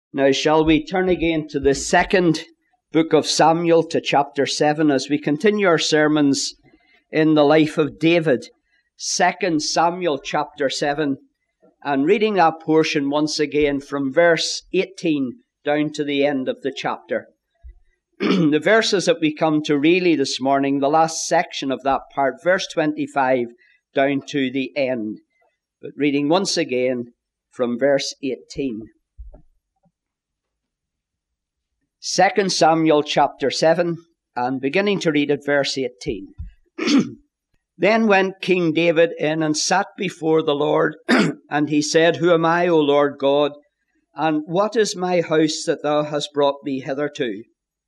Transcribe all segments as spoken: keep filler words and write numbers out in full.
Now shall we turn again to the second book of Samuel, to chapter seven, as we continue our sermons in the life of David. Second Samuel chapter seven, and reading that portion once again from verse eighteen down to the end of the chapter. The verses that we come to really this morning, the last section of that part, verse twenty-five down to the end. But reading once again from verse eighteen. Second Samuel chapter seven, and beginning to read at verse eighteen. Then went King David in and sat before the Lord, and he said, Who am I, O Lord God, and what is my house that thou hast brought me hitherto?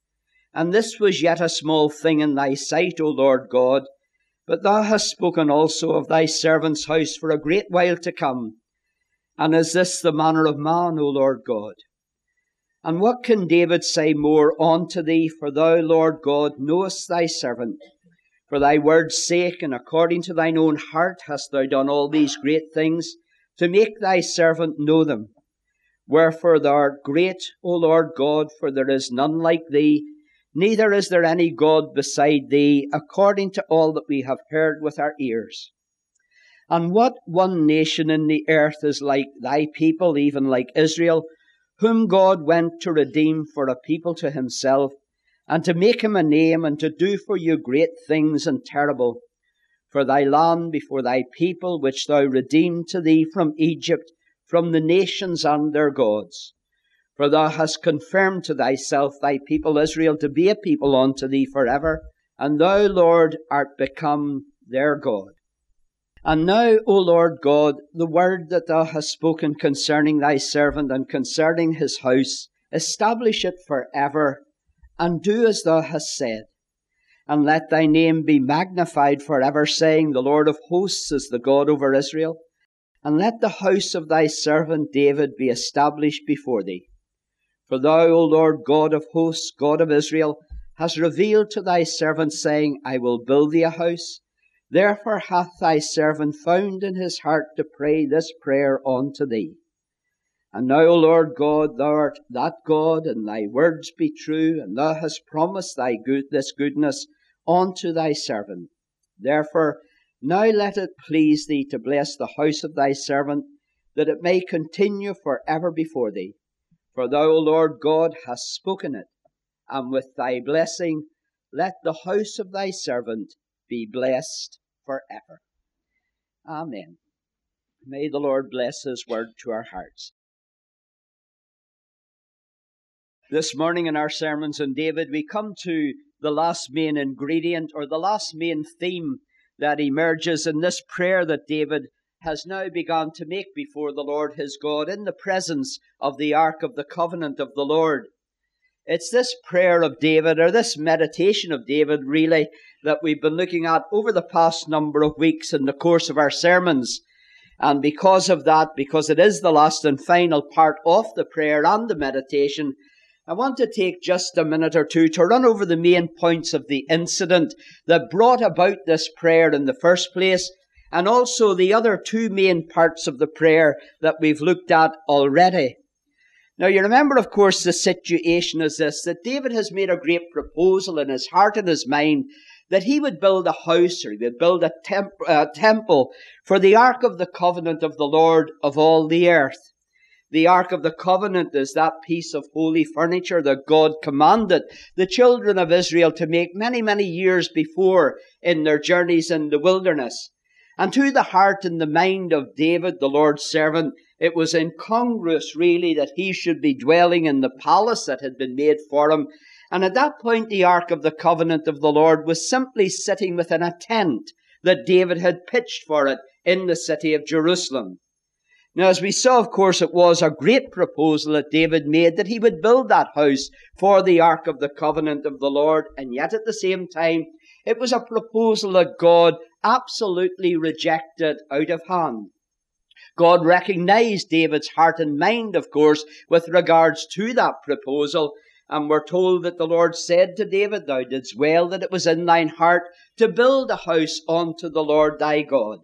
And this was yet a small thing in thy sight, O Lord God, but thou hast spoken also of thy servant's house for a great while to come. And is this the manner of man, O Lord God? And what can David say more unto thee? For thou, Lord God, knowest thy servant. For thy word's sake, and according to thine own heart, hast thou done all these great things, to make thy servant know them. Wherefore thou art great, O Lord God, for there is none like thee, neither is there any God beside thee, according to all that we have heard with our ears. And what one nation in the earth is like thy people, even like Israel, whom God went to redeem for a people to himself, and to make him a name, and to do for you great things and terrible, for thy land before thy people, which thou redeemed to thee from Egypt, from the nations and their gods. For thou hast confirmed to thyself thy people Israel to be a people unto thee forever, and thou, Lord, art become their God. And now, O Lord God, the word that thou hast spoken concerning thy servant and concerning his house, establish it forever, and do as thou hast said. And let thy name be magnified forever, saying, The Lord of hosts is the God over Israel. And let the house of thy servant David be established before thee. For thou, O Lord God of hosts, God of Israel, hast revealed to thy servant, saying, I will build thee a house. Therefore hath thy servant found in his heart to pray this prayer unto thee. And now, O Lord God, thou art that God, and thy words be true, and thou hast promised thy good, this goodness unto thy servant. Therefore, now let it please thee to bless the house of thy servant, that it may continue for ever before thee. For thou, O Lord God, hast spoken it, and with thy blessing let the house of thy servant be blessed forever. Amen. May the Lord bless his word to our hearts. This morning in our sermons on David, we come to the last main ingredient, or the last main theme that emerges in this prayer that David has now begun to make before the Lord his God in the presence of the Ark of the Covenant of the Lord. It's this prayer of David, or this meditation of David, really, that we've been looking at over the past number of weeks in the course of our sermons. And because of that, because it is the last and final part of the prayer and the meditation, I want to take just a minute or two to run over the main points of the incident that brought about this prayer in the first place, and also the other two main parts of the prayer that we've looked at already. Now, you remember, of course, the situation is this, that David has made a great proposal in his heart and his mind that he would build a house, or he would build a temp- uh, temple for the Ark of the Covenant of the Lord of all the earth. The Ark of the Covenant is that piece of holy furniture that God commanded the children of Israel to make many, many years before in their journeys in the wilderness. And to the heart and the mind of David, the Lord's servant, it was incongruous, really, that he should be dwelling in the palace that had been made for him. And at that point, the Ark of the Covenant of the Lord was simply sitting within a tent that David had pitched for it in the city of Jerusalem. Now, as we saw, of course, it was a great proposal that David made that he would build that house for the Ark of the Covenant of the Lord, and yet at the same time, it was a proposal that God absolutely rejected out of hand. God recognized David's heart and mind, of course, with regards to that proposal, and we're told that the Lord said to David, Thou didst well that it was in thine heart to build a house unto the Lord thy God.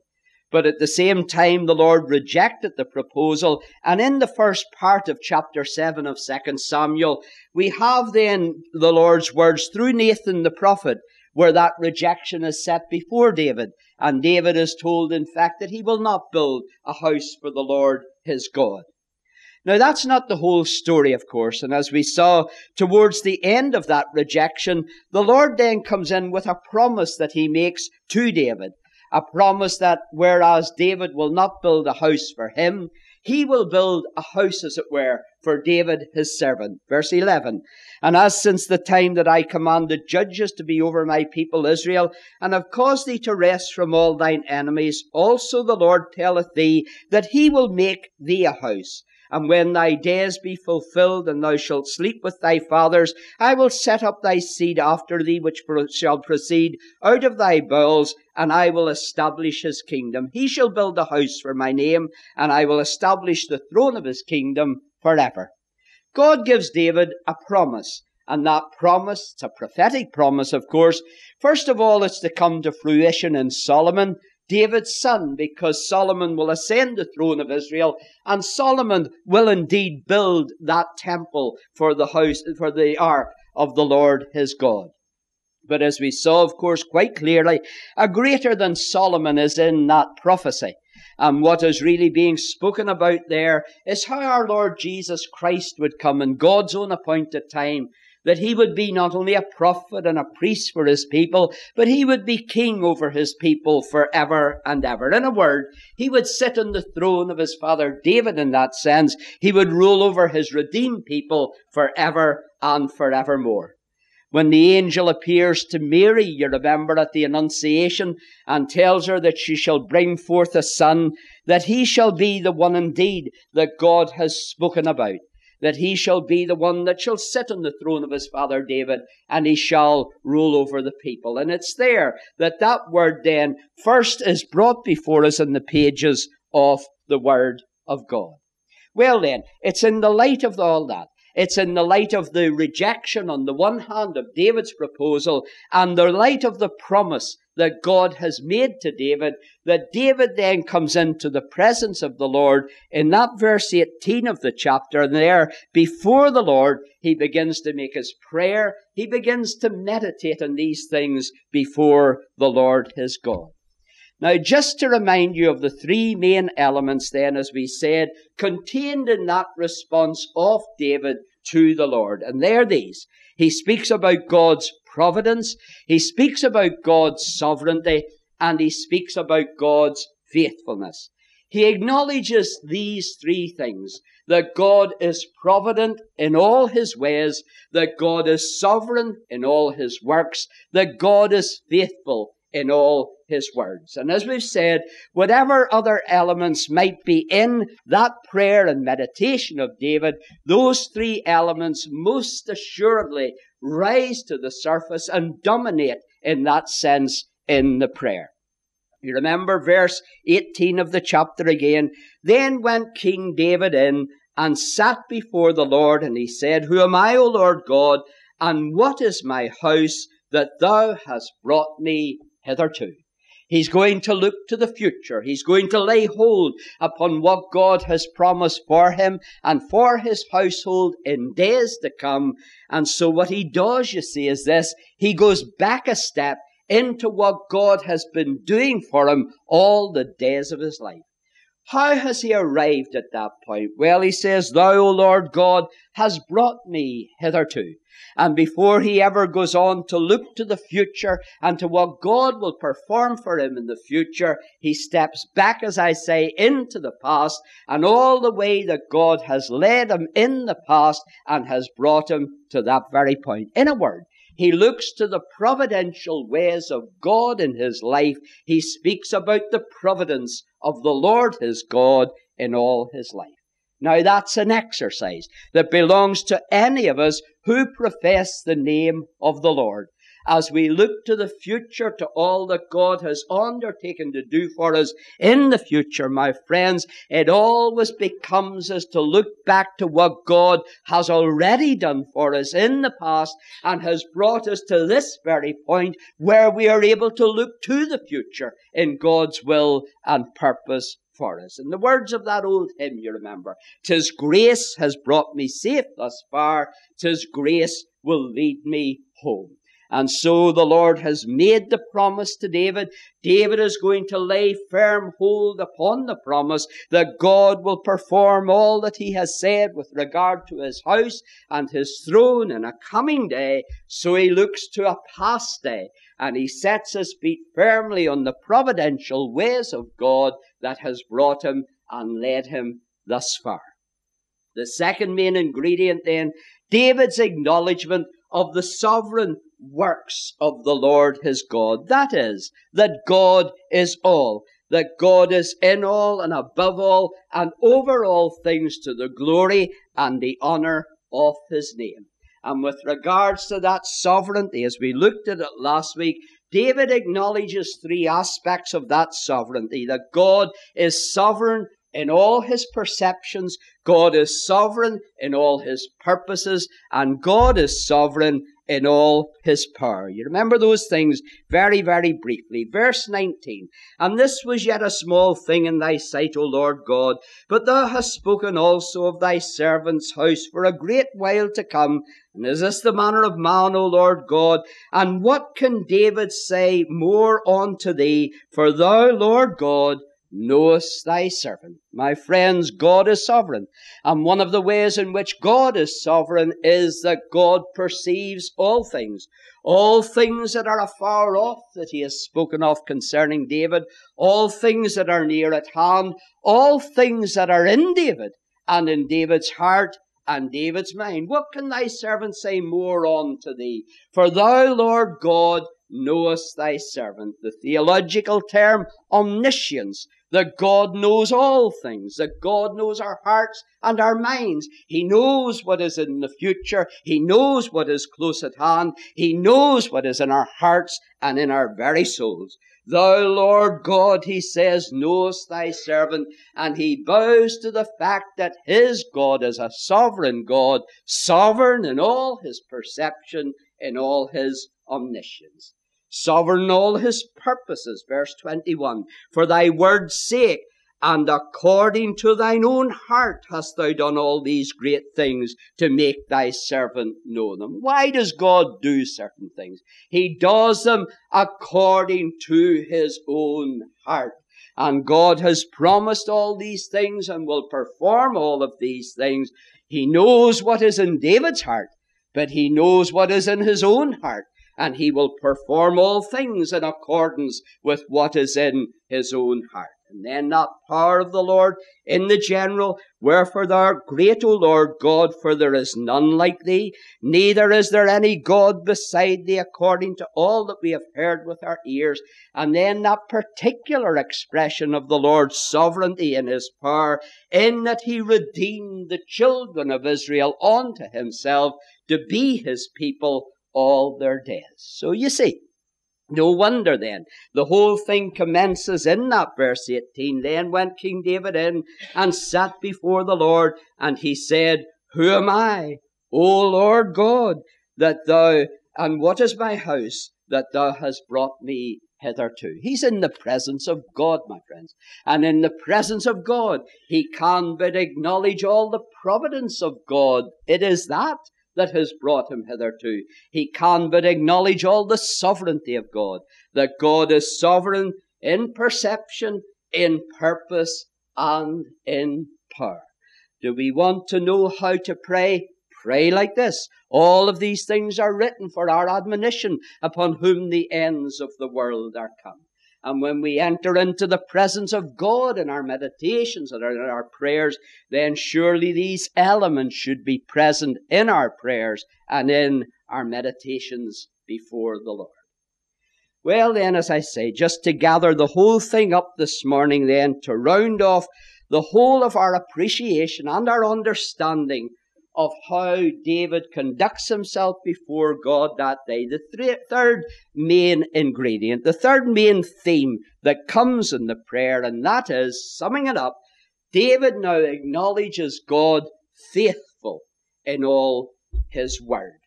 But at the same time, the Lord rejected the proposal. And in the first part of chapter seven of Second Samuel, we have then the Lord's words through Nathan the prophet, where that rejection is set before David. And David is told, in fact, that he will not build a house for the Lord his God. Now, that's not the whole story, of course. And as we saw towards the end of that rejection, the Lord then comes in with a promise that he makes to David. A promise that whereas David will not build a house for him, he will build a house, as it were, for David his servant. Verse eleven. And as since the time that I commanded judges to be over my people Israel, and have caused thee to rest from all thine enemies, also the Lord telleth thee that he will make thee a house. And when thy days be fulfilled, and thou shalt sleep with thy fathers, I will set up thy seed after thee, which shall proceed out of thy bowels, and I will establish his kingdom. He shall build a house for my name, and I will establish the throne of his kingdom forever. God gives David a promise, and that promise, it's a prophetic promise, of course. First of all, it's to come to fruition in Solomon, David's son, because Solomon will ascend the throne of Israel, and Solomon will indeed build that temple for the house, for the ark of the Lord his God. But as we saw, of course, quite clearly, a greater than Solomon is in that prophecy. And what is really being spoken about there is how our Lord Jesus Christ would come in God's own appointed time, that he would be not only a prophet and a priest for his people, but he would be king over his people forever and ever. In a word, he would sit on the throne of his father David in that sense. He would rule over his redeemed people forever and forevermore. When the angel appears to Mary, you remember at the Annunciation, and tells her that she shall bring forth a son, that he shall be the one indeed that God has spoken about. That he shall be the one that shall sit on the throne of his father David, and he shall rule over the people. And it's there that that word then first is brought before us in the pages of the Word of God. Well then, it's in the light of all that. It's in the light of the rejection on the one hand of David's proposal, and the light of the promise that God has made to David, that David then comes into the presence of the Lord in that verse eighteen of the chapter. And there, before the Lord, he begins to make his prayer. He begins to meditate on these things before the Lord his God. Now, just to remind you of the three main elements then, as we said, contained in that response of David to the Lord. And they're these. He speaks about God's providence, he speaks about God's sovereignty, and he speaks about God's faithfulness. He acknowledges these three things, that God is provident in all his ways, that God is sovereign in all his works, that God is faithful in all his words. And as we've said, whatever other elements might be in that prayer and meditation of David, those three elements most assuredly rise to the surface and dominate in that sense in the prayer. You remember verse eighteen of the chapter again. Then went King David in and sat before the Lord, and he said, Who am I, O Lord God, and what is my house that thou hast brought me hitherto? He's going to look to the future. He's going to lay hold upon what God has promised for him and for his household in days to come. And so what he does, you see, is this. He goes back a step into what God has been doing for him all the days of his life. How has he arrived at that point? Well, he says, Thou, O Lord God, hast brought me hitherto. And before he ever goes on to look to the future and to what God will perform for him in the future, he steps back, as I say, into the past and all the way that God has led him in the past and has brought him to that very point. In a word, he looks to the providential ways of God in his life. He speaks about the providence of the Lord his God in all his life. Now that's an exercise that belongs to any of us who profess the name of the Lord. as we look to the future, to all that God has undertaken to do for us in the future, my friends, it always becomes us to look back to what God has already done for us in the past and has brought us to this very point where we are able to look to the future in God's will and purpose for us. In the words of that old hymn, you remember, "'Tis grace has brought me safe thus far, 'tis grace will lead me home." And so the Lord has made the promise to David. David is going to lay firm hold upon the promise that God will perform all that he has said with regard to his house and his throne in a coming day. So he looks to a past day, and he sets his feet firmly on the providential ways of God that has brought him and led him thus far. The second main ingredient then, David's acknowledgement of the sovereign works of the Lord his God. That is, that God is all, that God is in all and above all and over all things to the glory and the honor of his name. And with regards to that sovereignty, as we looked at it last week, David acknowledges three aspects of that sovereignty. That God is sovereign in all his perceptions, God is sovereign in all his purposes, and God is sovereign in all his power. You remember those things very, very briefly. Verse nineteen, "And this was yet a small thing in thy sight, O Lord God, but thou hast spoken also of thy servant's house for a great while to come. And is this the manner of man, O Lord God? And what can David say more unto thee? For thou, Lord God, knowest thy servant." My friends, God is sovereign. And one of the ways in which God is sovereign is that God perceives all things. All things that are afar off that he has spoken of concerning David. All things that are near at hand. All things that are in David and in David's heart and David's mind. What can thy servant say more unto thee? For thou, Lord God, knowest thy servant. The theological term omniscience, that God knows all things, that God knows our hearts and our minds. He knows what is in the future. He knows what is close at hand. He knows what is in our hearts and in our very souls. Thou, Lord God, he says, knowest thy servant, and he bows to the fact that his God is a sovereign God, sovereign in all his perception, in all his omniscience. Sovereign in all his purposes, verse twenty-one, "For thy word's sake, and according to thine own heart hast thou done all these great things to make thy servant know them." Why does God do certain things? He does them according to his own heart. And God has promised all these things and will perform all of these things. He knows what is in David's heart, but he knows what is in his own heart. And he will perform all things in accordance with what is in his own heart. And then that power of the Lord in the general, "Wherefore thou art great, O Lord God, for there is none like thee, neither is there any God beside thee, according to all that we have heard with our ears." And then that particular expression of the Lord's sovereignty in his power, in that he redeemed the children of Israel unto himself to be his people all their days. So you see, no wonder then, the whole thing commences in that verse eighteen. "Then went King David in and sat before the Lord, and he said, Who am I, O Lord God, that thou, and what is my house, that thou hast brought me hitherto?" He's in the presence of God, my friends. And in the presence of God, he can but acknowledge all the providence of God. It is that that has brought him hitherto. He can but acknowledge all the sovereignty of God, that God is sovereign in perception, in purpose, and in power. Do we want to know how to pray? Pray like this. All of these things are written for our admonition, upon whom the ends of the world are come. And when we enter into the presence of God in our meditations and in our prayers, then surely these elements should be present in our prayers and in our meditations before the Lord. Well then, as I say, just to gather the whole thing up this morning then, to round off the whole of our appreciation and our understanding of how David conducts himself before God that day. The th- third main ingredient, the third main theme that comes in the prayer, and that is, summing it up, David now acknowledges God faithful in all his word.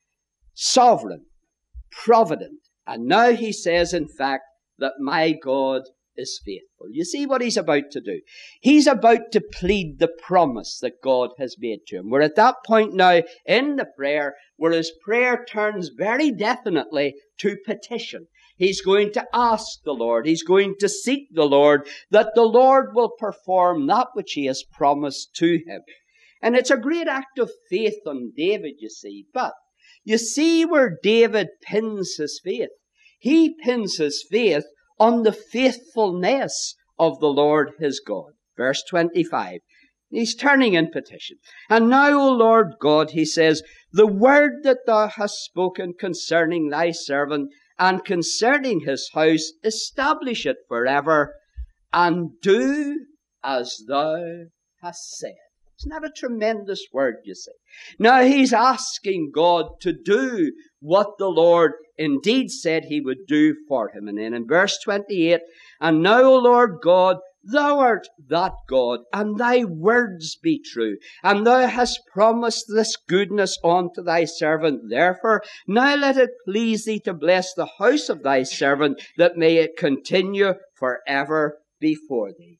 Sovereign, provident, and now he says, in fact, that my God is faithful. You see what he's about to do? He's about to plead the promise that God has made to him. We're at that point now in the prayer where his prayer turns very definitely to petition. He's going to ask the Lord, he's going to seek the Lord, that the Lord will perform that which he has promised to him. And it's a great act of faith on David, you see. But you see where David pins his faith. He pins his faith on the faithfulness of the Lord his God. Verse twenty-five. He's turning in petition. And now, O Lord God, he says, the word that thou hast spoken concerning thy servant and concerning his house, establish it forever, and do as thou hast said. Isn't that a tremendous word, you see? Now he's asking God to do what the Lord indeed said he would do for him. And then in verse twenty-eight, and now, O Lord God, thou art that God, and thy words be true, and thou hast promised this goodness unto thy servant. Therefore, now let it please thee to bless the house of thy servant, that may it continue forever before thee.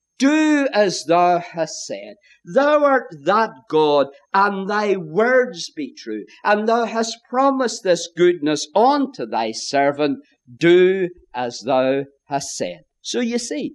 Do as thou hast said. Thou art that God, and thy words be true, and thou hast promised this goodness unto thy servant. Do as thou hast said. So you see,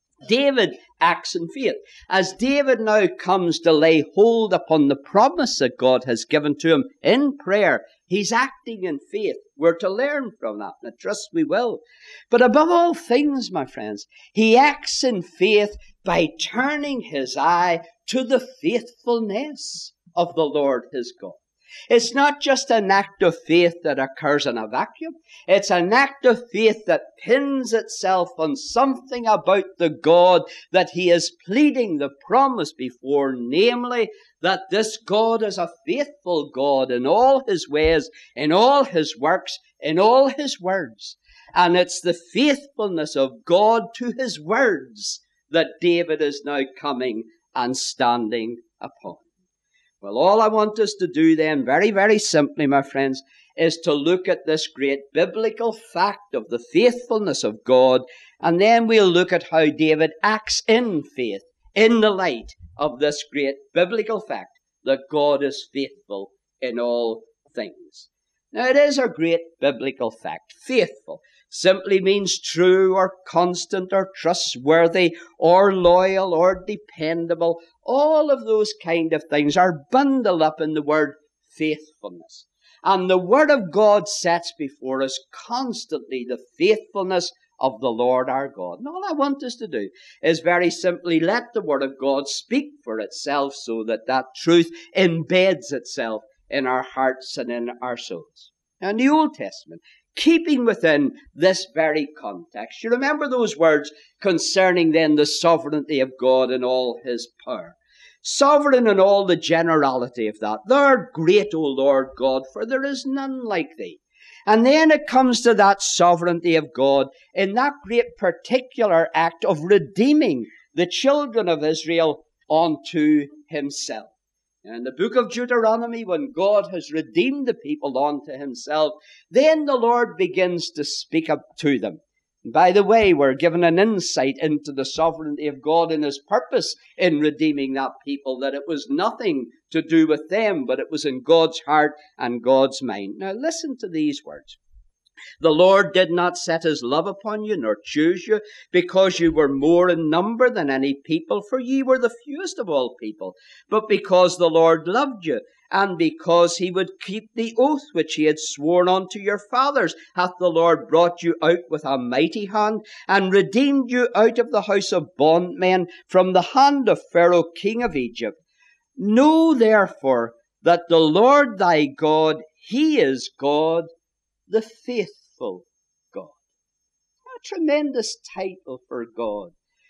David acts in faith. As David now comes to lay hold upon the promise that God has given to him in prayer, he's acting in faith. We're to learn from that, and I trust we will. But above all things, my friends, he acts in faith by turning his eye to the faithfulness of the Lord his God. It's not just an act of faith that occurs in a vacuum. It's an act of faith that pins itself on something about the God that he is pleading the promise before, namely that this God is a faithful God in all his ways, in all his works, in all his words. And it's the faithfulness of God to his words that David is now coming and standing upon. Well, all I want us to do then, very, very simply, my friends, is to look at this great biblical fact of the faithfulness of God, and then we'll look at how David acts in faith, in the light of this great biblical fact that God is faithful in all things. Now, it is a great biblical fact. Faithful simply means true or constant or trustworthy or loyal or dependable. All of those kind of things are bundled up in the word faithfulness. And the Word of God sets before us constantly the faithfulness of the Lord our God. And all I want us to do is very simply let the Word of God speak for itself so that that truth embeds itself in our hearts and in our souls. Now, in the Old Testament, keeping within this very context, you remember those words concerning then the sovereignty of God and all his power. Sovereign in all the generality of that. Thou art great, O Lord God, for there is none like thee. And then it comes to that sovereignty of God in that great particular act of redeeming the children of Israel unto himself. In the book of Deuteronomy, when God has redeemed the people unto himself, then the Lord begins to speak up to them. And by the way, we're given an insight into the sovereignty of God and his purpose in redeeming that people, that it was nothing to do with them, but it was in God's heart and God's mind. Now listen to these words. The Lord did not set his love upon you, nor choose you, because you were more in number than any people, for ye were the fewest of all people, but because the Lord loved you, and because he would keep the oath which he had sworn unto your fathers, hath the Lord brought you out with a mighty hand, and redeemed you out of the house of bondmen, from the hand of Pharaoh king of Egypt. Know therefore that the Lord thy God, he is God, the faithful God. What a tremendous title for God.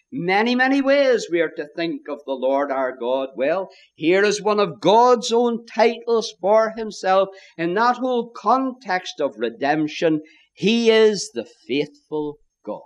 Many, many ways we are to think of the Lord our God. Well, here is one of God's own titles for himself in that whole context of redemption. He is the faithful God.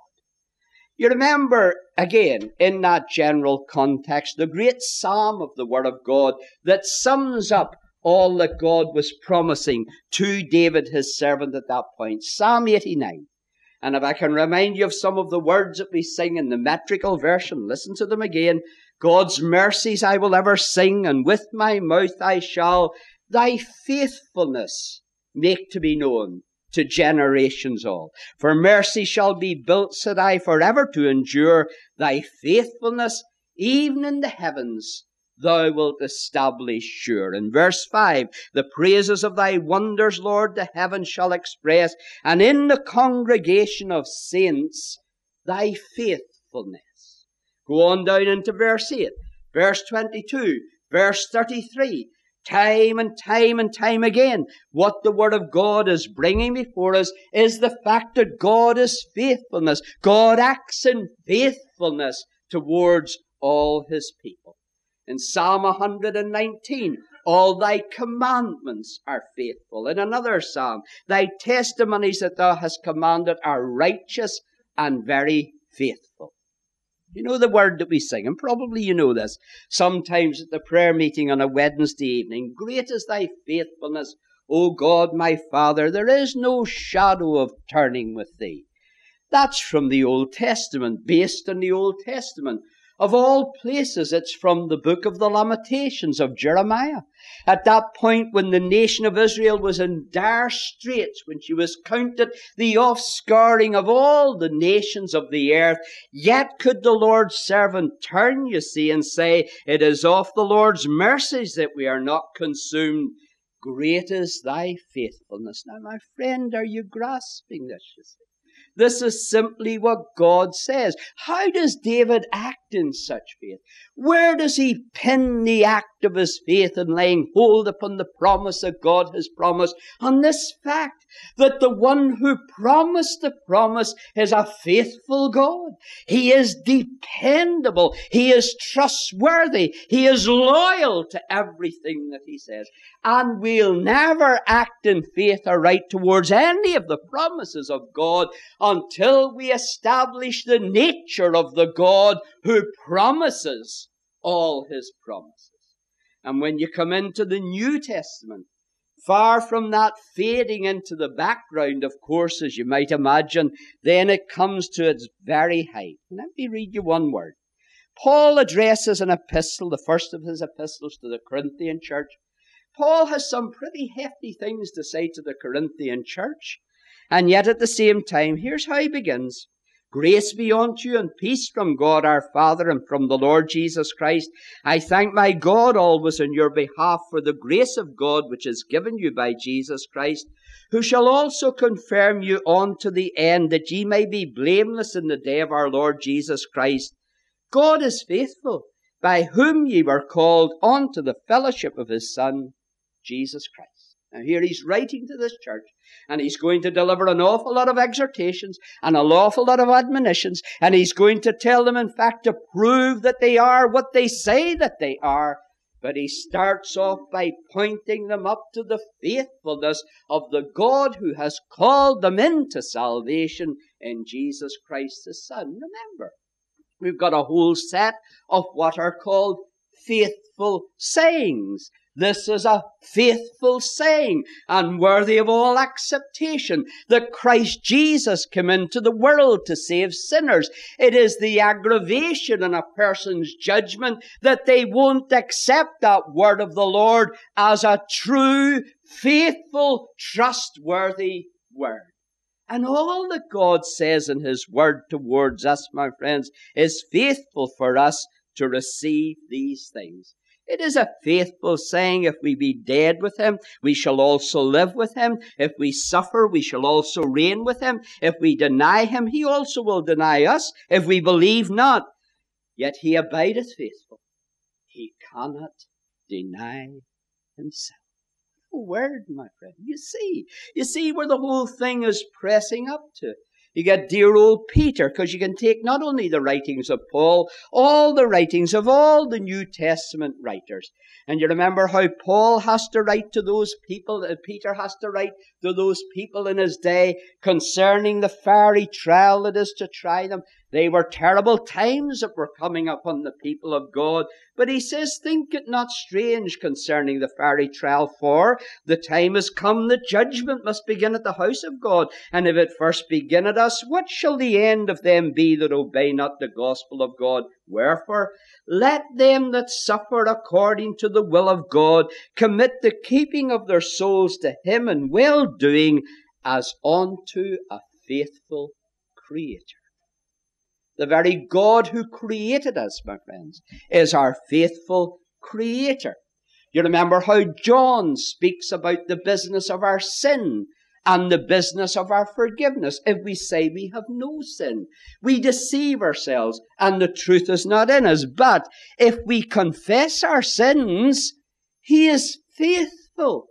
You remember, again, in that general context, the great psalm of the Word of God that sums up all that God was promising to David, his servant, at that point. Psalm eighty-nine. And if I can remind you of some of the words that we sing in the metrical version, listen to them again. God's mercies I will ever sing, and with my mouth I shall thy faithfulness make to be known to generations all. For mercy shall be built, said I, forever to endure. Thy faithfulness, even in the heavens, thou wilt establish sure. In verse five, the praises of thy wonders, Lord, the heavens shall express, and in the congregation of saints, thy faithfulness. Go on down into verse eight, verse twenty-two, verse thirty-three. Time and time and time again, what the Word of God is bringing before us is the fact that God is faithfulness. God acts in faithfulness towards all his people. In Psalm one hundred nineteen, all thy commandments are faithful. In another psalm, thy testimonies that thou hast commanded are righteous and very faithful. You know the word that we sing, and probably you know this, sometimes at the prayer meeting on a Wednesday evening. Great is thy faithfulness, O God my Father, there is no shadow of turning with thee. That's from the Old Testament, based on the Old Testament. Of all places, it's from the book of the Lamentations of Jeremiah. At that point when the nation of Israel was in dire straits, when she was counted the offscouring of all the nations of the earth, yet could the Lord's servant turn, you see, and say, it is of the Lord's mercies that we are not consumed. Great is thy faithfulness. Now, my friend, are you grasping this, you see? This is simply what God says. How does David act in such faith? Where does he pin the act of his faith in laying hold upon the promise that God has promised? On this fact, that the one who promised the promise is a faithful God. He is dependable. He is trustworthy. He is loyal to everything that he says. And we'll never act in faith or right towards any of the promises of God until we establish the nature of the God who promises all his promises. And when you come into the New Testament, far from that fading into the background, of course, as you might imagine, then it comes to its very height. Let me read you one word. Paul addresses an epistle, the first of his epistles to the Corinthian church. Paul has some pretty hefty things to say to the Corinthian church. And yet at the same time, here's how he begins. Grace be unto you and peace from God our Father and from the Lord Jesus Christ. I thank my God always on your behalf for the grace of God which is given you by Jesus Christ, who shall also confirm you unto the end, that ye may be blameless in the day of our Lord Jesus Christ. God is faithful, by whom ye were called unto the fellowship of his Son, Jesus Christ. Now here he's writing to this church, and he's going to deliver an awful lot of exhortations and an awful lot of admonitions, and he's going to tell them, in fact, to prove that they are what they say that they are. But he starts off by pointing them up to the faithfulness of the God who has called them into salvation in Jesus Christ his Son. Remember, we've got a whole set of what are called faithful sayings. This is a faithful saying and worthy of all acceptation, that Christ Jesus came into the world to save sinners. It is the aggravation in a person's judgment that they won't accept that word of the Lord as a true, faithful, trustworthy word. And all that God says in his word towards us, my friends, is faithful for us to receive these things. It is a faithful saying, if we be dead with him, we shall also live with him. If we suffer, we shall also reign with him. If we deny him, he also will deny us. If we believe not, yet he abideth faithful. He cannot deny himself. A word, my friend. You see, you see where the whole thing is pressing up to. You get dear old Peter, because you can take not only the writings of Paul, all the writings of all the New Testament writers. And you remember how Paul has to write to those people, that Peter has to write to those people in his day concerning the fiery trial that is to try them. They were terrible times that were coming upon the people of God. But he says, think it not strange concerning the fiery trial, for the time is come that judgment must begin at the house of God. And if it first begin at us, what shall the end of them be that obey not the gospel of God? Wherefore, let them that suffer according to the will of God commit the keeping of their souls to him in well-doing as unto a faithful Creator. The very God who created us, my friends, is our faithful Creator. You remember how John speaks about the business of our sin and the business of our forgiveness. If we say we have no sin, we deceive ourselves and the truth is not in us. But if we confess our sins, he is faithful,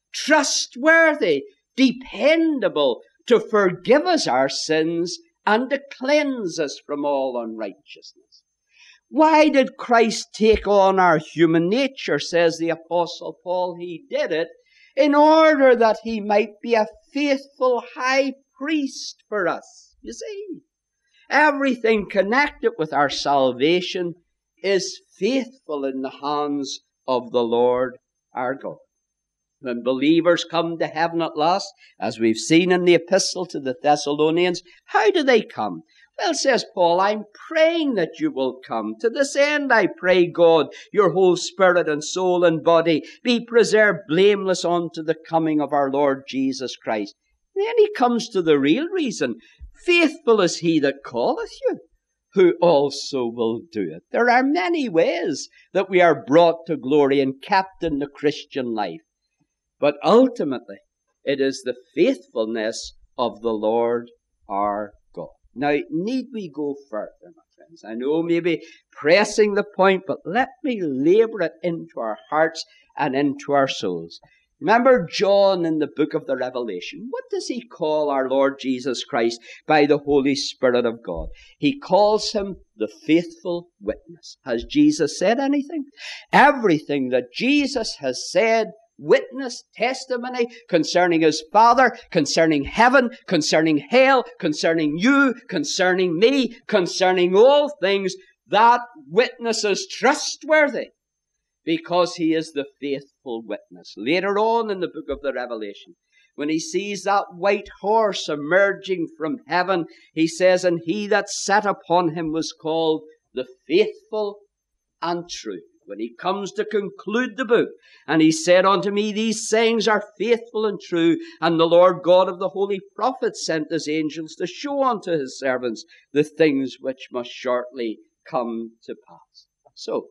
trustworthy, dependable to forgive us our sins and to cleanse us from all unrighteousness. Why did Christ take on our human nature, says the Apostle Paul? He did it in order that he might be a faithful high priest for us. You see, everything connected with our salvation is faithful in the hands of the Lord our God. When believers come to heaven at last, as we've seen in the epistle to the Thessalonians, how do they come? Well, says Paul, I'm praying that you will come. To this end I pray, God, your whole spirit and soul and body be preserved blameless unto the coming of our Lord Jesus Christ. Then he comes to the real reason. Faithful is he that calleth you, who also will do it. There are many ways that we are brought to glory and kept in the Christian life. But ultimately, it is the faithfulness of the Lord our God. Now, need we go further, my friends? I know maybe pressing the point, but let me labor it into our hearts and into our souls. Remember John in the book of the Revelation. What does he call our Lord Jesus Christ by the Holy Spirit of God? He calls him the faithful witness. Has Jesus said anything? Everything that Jesus has said, witness, testimony concerning his Father, concerning heaven, concerning hell, concerning you, concerning me, concerning all things, that witness is trustworthy because he is the faithful witness. Later on in the book of the Revelation, when he sees that white horse emerging from heaven, he says, and he that sat upon him was called the faithful and true. When he comes to conclude the book, and he said unto me, these sayings are faithful and true, and the Lord God of the holy prophets sent his angels to show unto his servants the things which must shortly come to pass. So,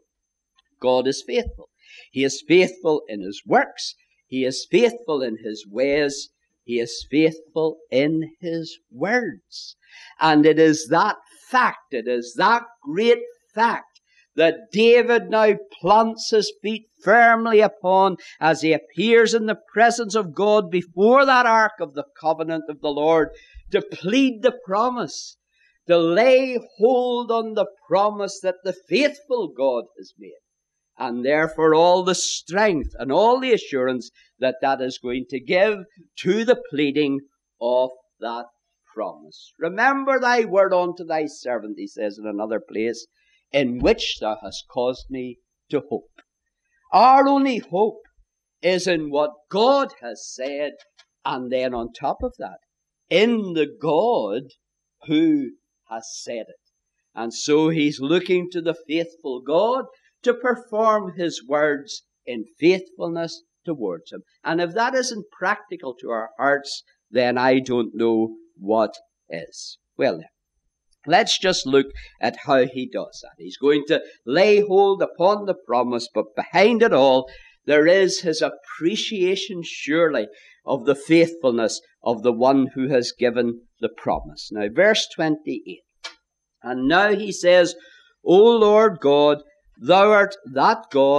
God is faithful. He is faithful in his works. He is faithful in his ways. He is faithful in his words. And it is that fact, it is that great fact, that David now plants his feet firmly upon as he appears in the presence of God before that ark of the covenant of the Lord to plead the promise, to lay hold on the promise that the faithful God has made. And therefore all the strength and all the assurance that that is going to give to the pleading of that promise. Remember thy word unto thy servant, he says in another place, in which thou hast caused me to hope. Our only hope is in what God has said, and then on top of that, in the God who has said it. And so he's looking to the faithful God to perform his words in faithfulness towards him. And if that isn't practical to our hearts, then I don't know what is. Well then, let's just look at how he does that. He's going to lay hold upon the promise, but behind it all, there is his appreciation, surely, of the faithfulness of the one who has given the promise. Now, verse twenty-eight. And now he says, O Lord God, thou art that God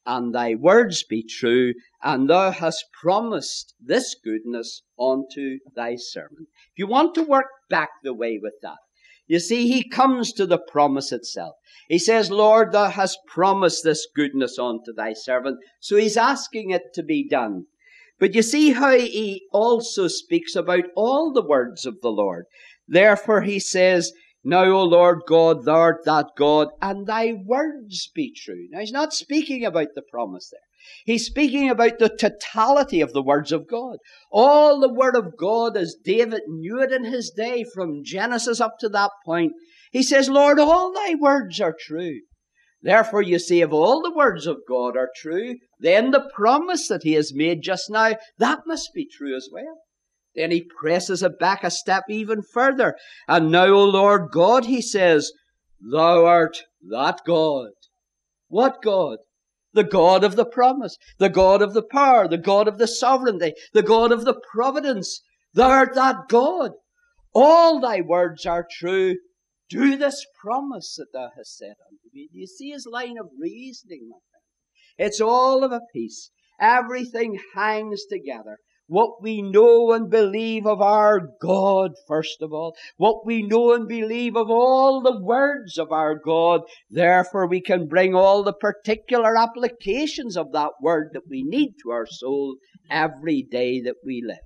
and thy words be true, and thou hast promised this goodness unto thy servant. If you want to work back the way with that, you see, he comes to the promise itself. He says, Lord, thou hast promised this goodness unto thy servant. So he's asking it to be done. But you see how he also speaks about all the words of the Lord. Therefore he says, now, O Lord God, thou art that God, and thy words be true. Now, he's not speaking about the promise there. He's speaking about the totality of the words of God. All the word of God as David knew it in his day, from Genesis up to that point. He says, Lord, all thy words are true. Therefore, you see, if all the words of God are true, then the promise that he has made just now, that must be true as well. Then he presses it back a step even further. And now, O Lord God, he says, thou art that God. What God? The God of the promise, the God of the power, the God of the sovereignty, the God of the providence. Thou art that God. All thy words are true. Do this promise that thou hast said unto me. Do you see his line of reasoning, my friend? It's all of a piece. Everything hangs together. What we know and believe of our God, first of all. What we know and believe of all the words of our God. Therefore, we can bring all the particular applications of that word that we need to our soul every day that we live.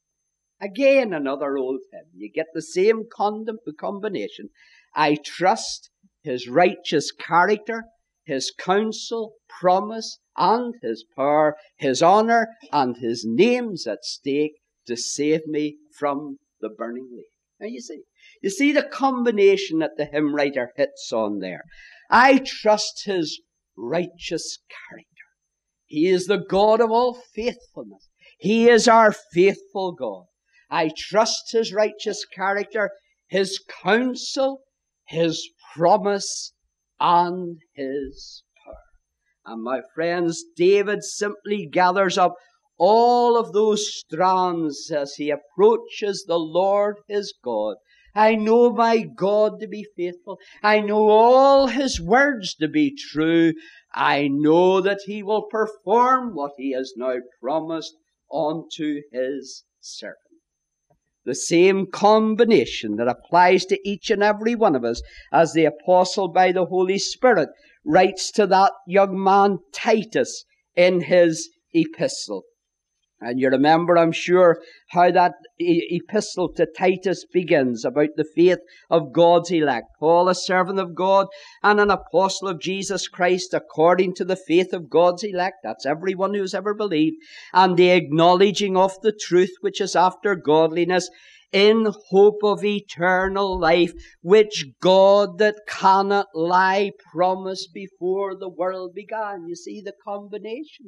Again, another old hymn. You get the same combination. I trust his righteous character, his counsel, promise, and his power, his honor, and his name's at stake to save me from the burning lake. Now you see, you see the combination that the hymn writer hits on there. I trust his righteous character. He is the God of all faithfulness. He is our faithful God. I trust his righteous character, his counsel, his promise, and his power. And my friends, David simply gathers up all of those strands as he approaches the Lord his God. I know my God to be faithful. I know all his words to be true. I know that he will perform what he has now promised unto his servant. The same combination that applies to each and every one of us as the apostle by the Holy Spirit writes to that young man Titus in his epistle. And you remember, I'm sure, how that e- epistle to Titus begins about the faith of God's elect. Paul, a servant of God and an apostle of Jesus Christ, according to the faith of God's elect. That's everyone who's ever believed. And the acknowledging of the truth which is after godliness, in hope of eternal life, which God that cannot lie promised before the world began. You see the combination.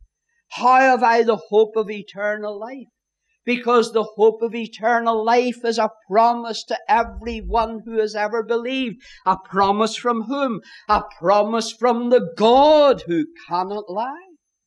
How have I the hope of eternal life? Because the hope of eternal life is a promise to everyone who has ever believed. A promise from whom? A promise from the God who cannot lie.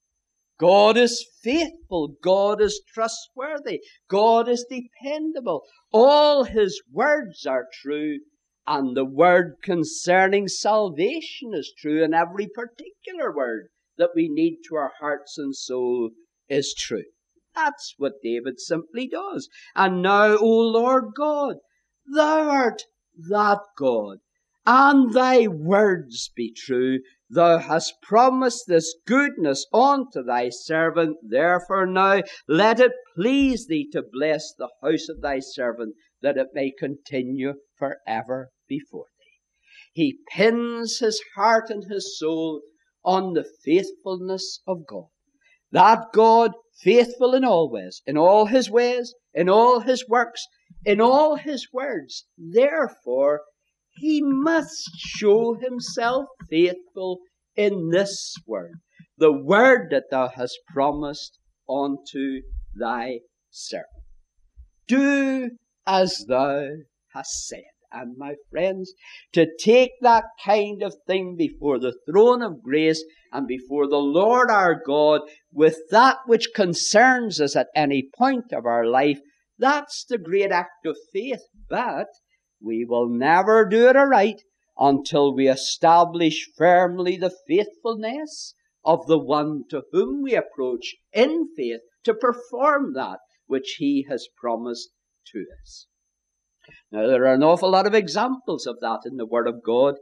God is faithful. God is trustworthy. God is dependable. All his words are true, and the word concerning salvation is true, and every particular word that we need to our hearts and soul is true. That's what David simply does. And now, O Lord God, thou art that God, and thy words be true. Thou hast promised this goodness unto thy servant. Therefore now let it please thee to bless the house of thy servant, that it may continue forever before thee. He pins his heart and his soul on the faithfulness of God. That God, faithful in all ways, in all his ways, in all his works, in all his words. Therefore, he must show himself faithful in this word, the word that thou hast promised unto thy servant. Do as thou hast said. And my friends, to take that kind of thing before the throne of grace and before the Lord our God with that which concerns us at any point of our life, that's the great act of faith. But we will never do it aright until we establish firmly the faithfulness of the one to whom we approach in faith to perform that which he has promised to us. Now, there are an awful lot of examples of that in the Word of God.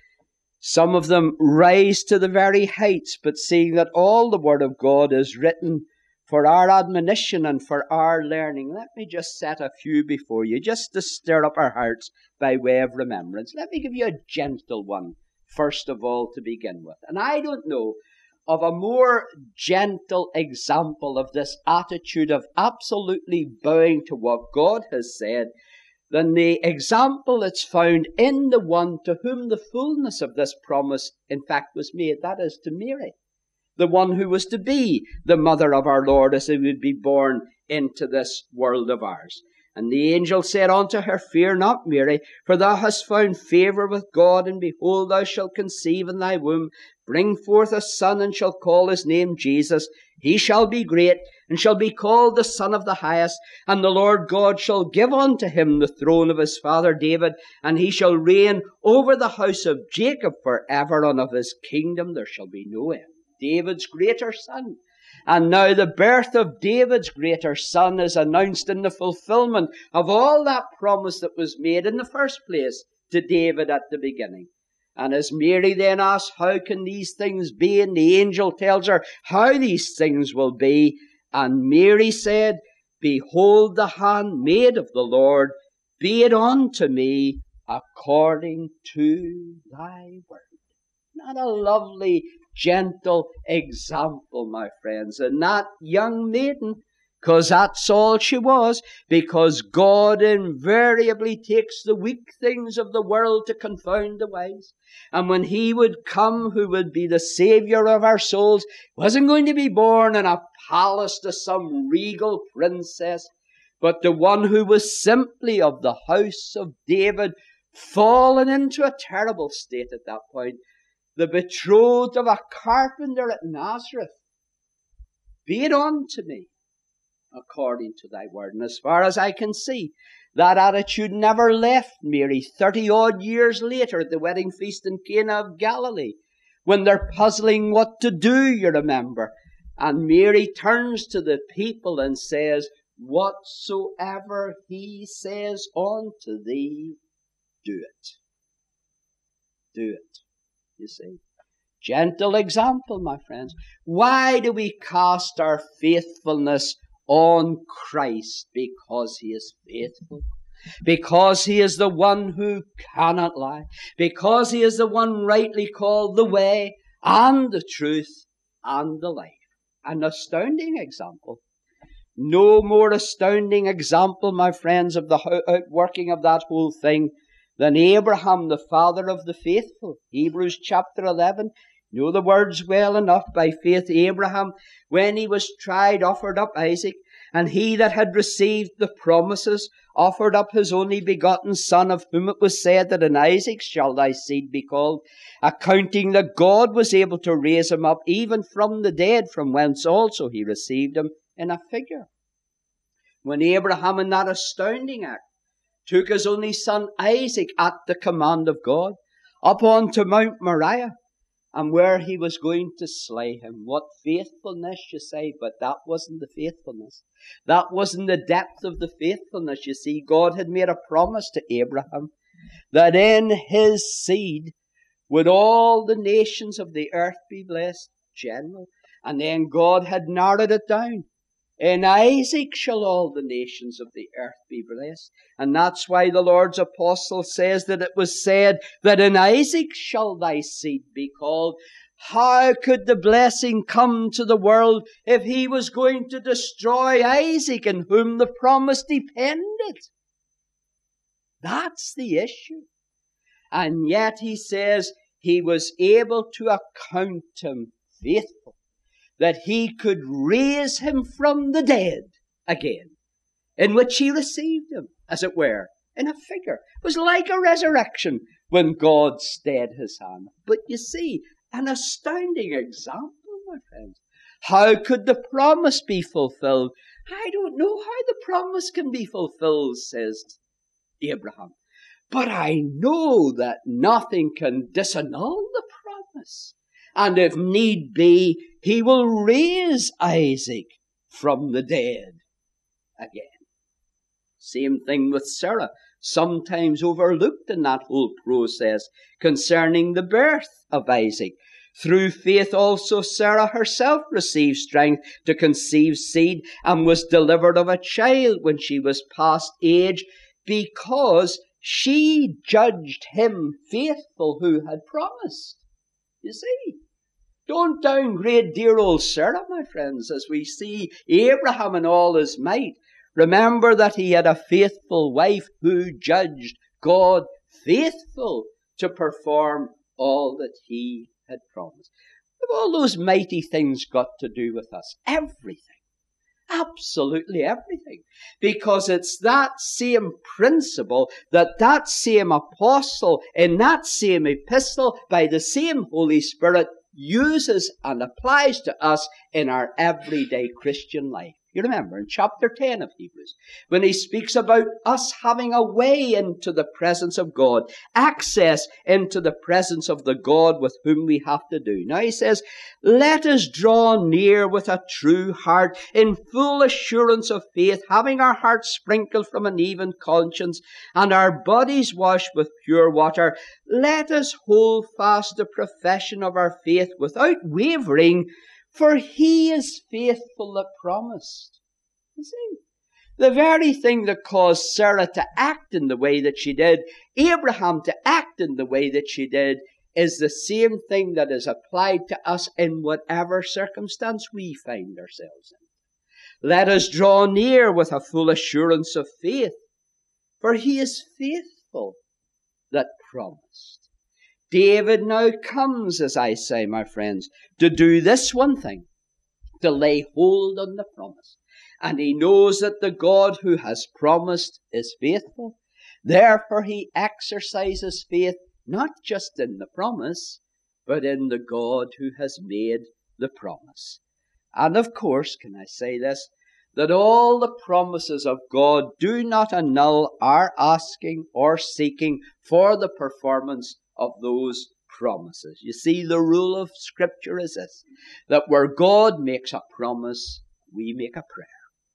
Some of them rise to the very heights, but seeing that all the Word of God is written for our admonition and for our learning, let me just set a few before you, just to stir up our hearts by way of remembrance. Let me give you a gentle one, first of all, to begin with. And I don't know of a more gentle example of this attitude of absolutely bowing to what God has said than the example that's found in the one to whom the fullness of this promise, in fact, was made. That is, to Mary, the one who was to be the mother of our Lord as he would be born into this world of ours. And the angel said unto her, Fear not, Mary, for thou hast found favour with God, and behold, thou shalt conceive in thy womb, bring forth a son, and shall call his name Jesus. He shall be great, and shall be called the Son of the Highest. And the Lord God shall give unto him the throne of his father David, and he shall reign over the house of Jacob for ever, and of his kingdom there shall be no end. David's greater son. And now the birth of David's greater son is announced in the fulfillment of all that promise that was made in the first place to David at the beginning. And as Mary then asks, how can these things be? And the angel tells her how these things will be. And Mary said, Behold the handmaid of the Lord, be it unto me according to thy word. Not a lovely, gentle example, my friends. And that young maiden, because that's all she was, because God invariably takes the weak things of the world to confound the wise. And when he would come, who would be the Saviour of our souls, wasn't going to be born in a palace to some regal princess, but the one who was simply of the house of David, fallen into a terrible state at that point, the betrothed of a carpenter at Nazareth. Be it unto me according to thy word. And as far as I can see, that attitude never left Mary thirty odd years later at the wedding feast in Cana of Galilee, when they're puzzling what to do, you remember. And Mary turns to the people and says, Whatsoever he says unto thee, do it. Do it. You see, gentle example, my friends. Why do we cast our faithfulness on Christ? Because he is faithful. Because he is the one who cannot lie. Because he is the one rightly called the way and the truth and the life. An astounding example. No more astounding example, my friends, of the outworking of that whole thing than Abraham, the father of the faithful. Hebrews chapter eleven. You know the words well enough. By faith Abraham, when he was tried, offered up Isaac. And he that had received the promises offered up his only begotten son, of whom it was said that in Isaac shall thy seed be called, accounting that God was able to raise him up even from the dead, from whence also he received him in a figure. When Abraham, in that astounding act, took his only son Isaac at the command of God up onto Mount Moriah, and where he was going to slay him. What faithfulness, you say, but that wasn't the faithfulness. That wasn't the depth of the faithfulness. You see, God had made a promise to Abraham that in his seed would all the nations of the earth be blessed, general. And then God had narrowed it down. In Isaac shall all the nations of the earth be blessed. And that's why the Lord's apostle says that it was said that in Isaac shall thy seed be called. How could the blessing come to the world if he was going to destroy Isaac, in whom the promise depended? That's the issue. And yet he says he was able to account him faithful, that he could raise him from the dead again, in which he received him, as it were, in a figure. It was like a resurrection when God stayed his hand. But you see, an astounding example, my friends. How could the promise be fulfilled? I don't know how the promise can be fulfilled, says Abraham. But I know that nothing can disannul the promise. And if need be, he will raise Isaac from the dead again. Same thing with Sarah, sometimes overlooked in that whole process concerning the birth of Isaac. Through faith also Sarah herself received strength to conceive seed and was delivered of a child when she was past age, because she judged him faithful who had promised. You see, don't downgrade dear old Sarah, my friends, as we see Abraham in all his might. Remember that he had a faithful wife who judged God faithful to perform all that he had promised. What have all those mighty things got to do with us? Everything. Absolutely everything. Because it's that same principle that that same apostle in that same epistle by the same Holy Spirit uses and applies to us in our everyday Christian life. You remember in chapter ten of Hebrews, when he speaks about us having a way into the presence of God, access into the presence of the God with whom we have to do. Now he says, let us draw near with a true heart, in full assurance of faith, having our hearts sprinkled from an even conscience, and our bodies washed with pure water. Let us hold fast the profession of our faith without wavering, for he is faithful that promised. You see, the very thing that caused Sarah to act in the way that she did, Abraham to act in the way that she did, is the same thing that is applied to us in whatever circumstance we find ourselves in. Let us draw near with a full assurance of faith, for he is faithful that promised. David now comes, as I say, my friends, to do this one thing, to lay hold on the promise. And he knows that the God who has promised is faithful. Therefore he exercises faith not just in the promise, but in the God who has made the promise. And of course, can I say this, that all the promises of God do not annul our asking or seeking for the performance of those promises. You see, the rule of Scripture is this, that where God makes a promise, we make a prayer.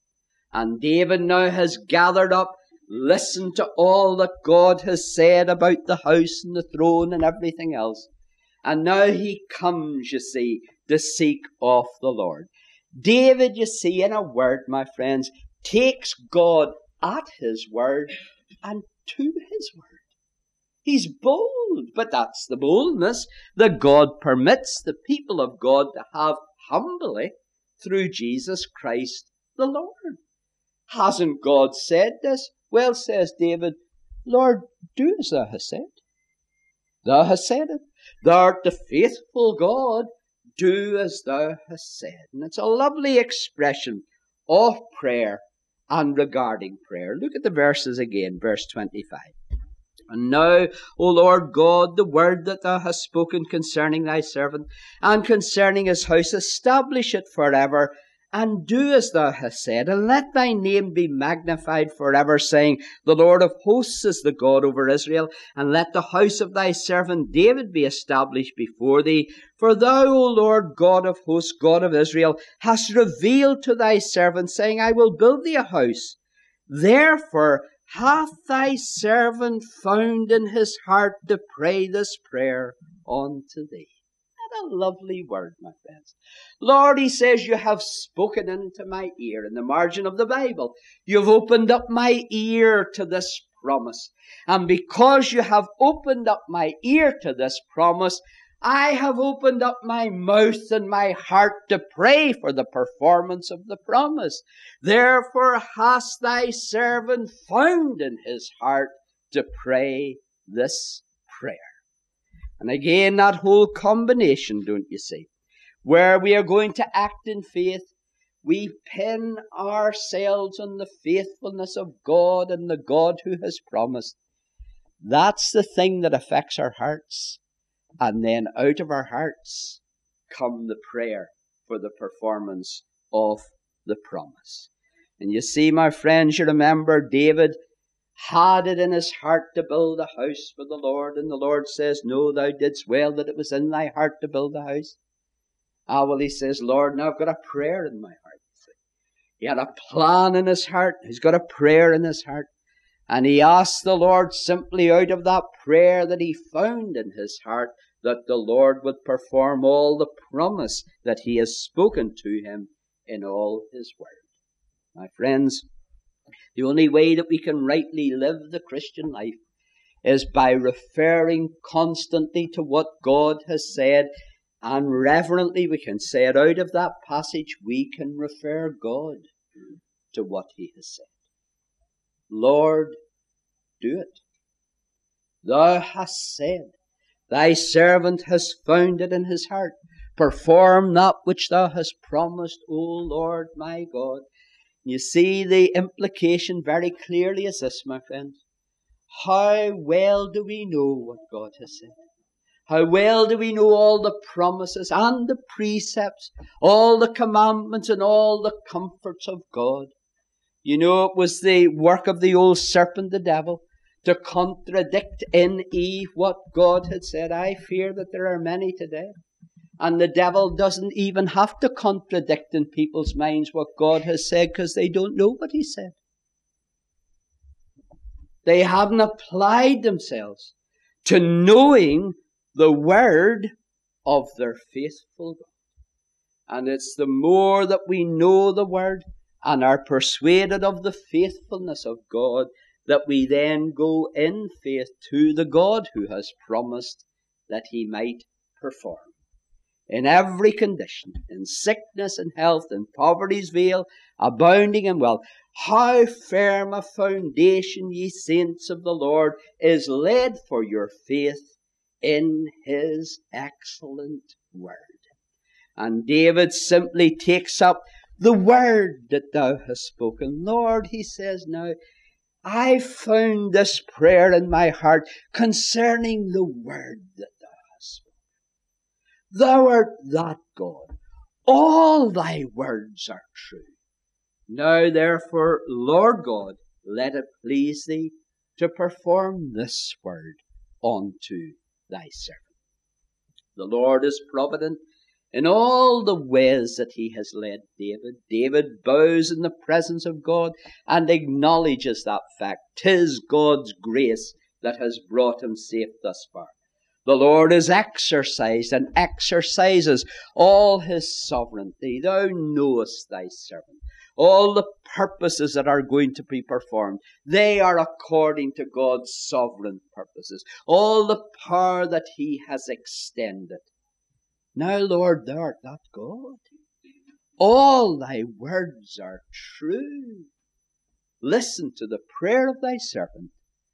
And David now has gathered up, listened to all that God has said about the house and the throne and everything else. And now he comes, you see, to seek of the Lord. David, you see, in a word, my friends, takes God at his word and to his word. He's bold, but that's the boldness that God permits the people of God to have humbly through Jesus Christ the Lord. Hasn't God said this? Well, says David, Lord, do as thou hast said. Thou hast said it. Thou art the faithful God. Do as thou hast said. And it's a lovely expression of prayer and regarding prayer. Look at the verses again, verse twenty-five. And now, O Lord God, the word that thou hast spoken concerning thy servant and concerning his house, establish it forever, and do as thou hast said, and let thy name be magnified forever, saying, the Lord of hosts is the God over Israel, and let the house of thy servant David be established before thee. For thou, O Lord God of hosts, God of Israel, hast revealed to thy servant, saying, I will build thee a house. Therefore hath thy servant found in his heart to pray this prayer unto thee. What a lovely word, my friends. Lord, he says, you have spoken into my ear. In the margin of the Bible, you've opened up my ear to this promise. And because you have opened up my ear to this promise, I have opened up my mouth and my heart to pray for the performance of the promise. Therefore hast thy servant found in his heart to pray this prayer. And again, that whole combination, don't you see, where we are going to act in faith, we pin ourselves on the faithfulness of God and the God who has promised. That's the thing that affects our hearts. And then out of our hearts come the prayer for the performance of the promise. And you see, my friends, you remember David had it in his heart to build a house for the Lord. And the Lord says, no, thou didst well that it was in thy heart to build a house. Ah, well, he says, Lord, now I've got a prayer in my heart. He had a plan in his heart. He's got a prayer in his heart. And he asked the Lord simply out of that prayer that he found in his heart that the Lord would perform all the promise that he has spoken to him in all his word. My friends, the only way that we can rightly live the Christian life is by referring constantly to what God has said, and reverently we can say it out of that passage. We can refer God to what he has said. Lord, do it. Thou hast said, thy servant has found it in his heart. Perform that which thou hast promised, O Lord my God. You see, the implication very clearly is this, my friends. How well do we know what God has said? How well do we know all the promises and the precepts, all the commandments and all the comforts of God? You know, it was the work of the old serpent, the devil, to contradict in Eve what God had said. I fear that there are many today. And the devil doesn't even have to contradict in people's minds what God has said, because they don't know what he said. They haven't applied themselves to knowing the word of their faithful God. And it's the more that we know the word and are persuaded of the faithfulness of God that we then go in faith to the God who has promised that he might perform. In every condition, in sickness and health, in poverty's veil, abounding in wealth, how firm a foundation, ye saints of the Lord, is laid for your faith in his excellent word. And David simply takes up the word that thou hast spoken. Lord, he says now, I found this prayer in my heart concerning the word that thou hast spoken. Thou art that God. All thy words are true. Now therefore, Lord God, let it please thee to perform this word unto thy servant. The Lord is provident in all the ways that he has led David. David bows in the presence of God and acknowledges that fact. 'Tis God's grace that has brought him safe thus far. The Lord is exercised and exercises all his sovereignty. Thou knowest thy servant. All the purposes that are going to be performed, they are according to God's sovereign purposes. All the power that he has extended. Now, Lord, thou art that God. All thy words are true. Listen to the prayer of thy servant.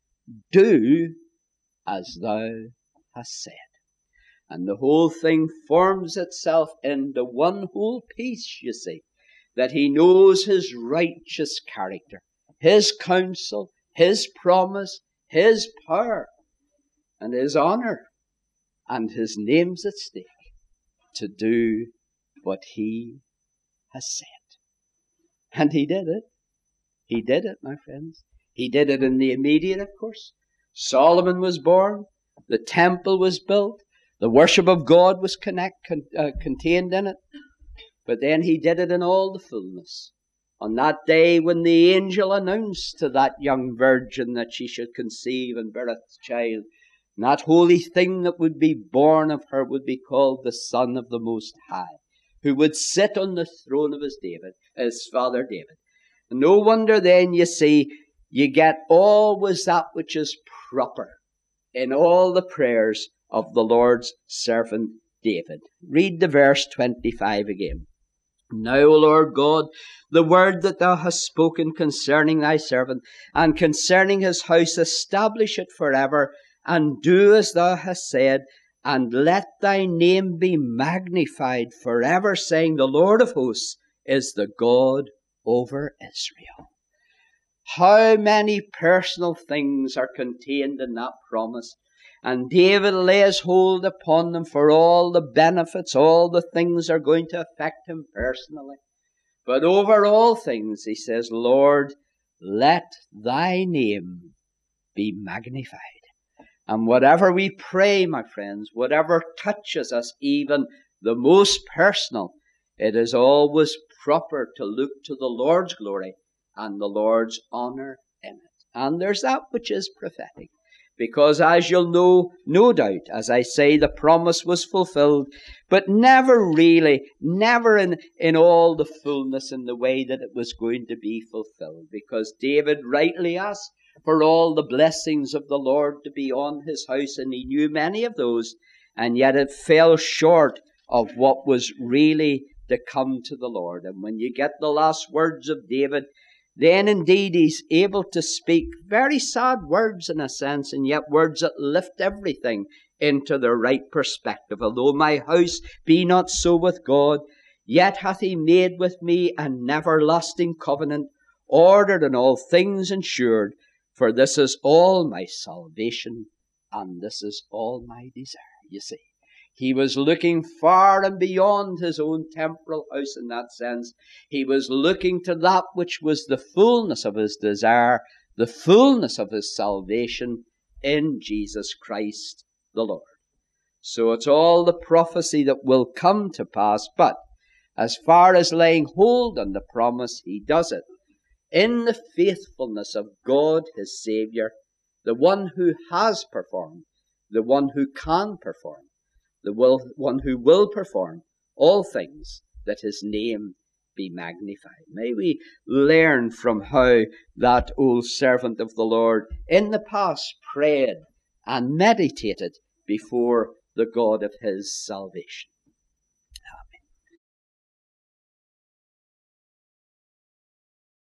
Do as thou hast said. And the whole thing forms itself into one whole piece, you see, that he knows his righteous character, his counsel, his promise, his power, and his honor, and his name's at stake to do what he has said. And he did it. He did it, my friends. He did it in the immediate, of course. Solomon was born. The temple was built. The worship of God was connect, con, uh, contained in it. But then he did it in all the fullness. On that day when the angel announced to that young virgin that she should conceive and bear a child, and that holy thing that would be born of her would be called the Son of the Most High, who would sit on the throne of his David, his father David. And no wonder then, you see, you get always that which is proper in all the prayers of the Lord's servant David. Read the verse twenty-five again. Now, O Lord God, the word that thou hast spoken concerning thy servant, and concerning his house, establish it forever, and do as thou hast said, and let thy name be magnified forever, saying, the Lord of hosts is the God over Israel. How many personal things are contained in that promise. And David lays hold upon them for all the benefits, all the things are going to affect him personally. But over all things, he says, Lord, let thy name be magnified. And whatever we pray, my friends, whatever touches us, even the most personal, it is always proper to look to the Lord's glory and the Lord's honour in it. And there's that which is prophetic. Because as you'll know, no doubt, as I say, the promise was fulfilled, but never really, never in, in all the fullness in the way that it was going to be fulfilled. Because David rightly asked for all the blessings of the Lord to be on his house, and he knew many of those, and yet it fell short of what was really to come to the Lord. And when you get the last words of David, then indeed he's able to speak very sad words in a sense, and yet words that lift everything into the right perspective. Although my house be not so with God, yet hath he made with me an everlasting covenant, ordered in all things ensured. For this is all my salvation, and this is all my desire. You see, he was looking far and beyond his own temporal house in that sense. He was looking to that which was the fullness of his desire, the fullness of his salvation in Jesus Christ the Lord. So it's all the prophecy that will come to pass, but as far as laying hold on the promise, he does it in the faithfulness of God his Saviour, the one who has performed, the one who can perform, the will, one who will perform all things, that his name be magnified. May we learn from how that old servant of the Lord in the past prayed and meditated before the God of his salvation.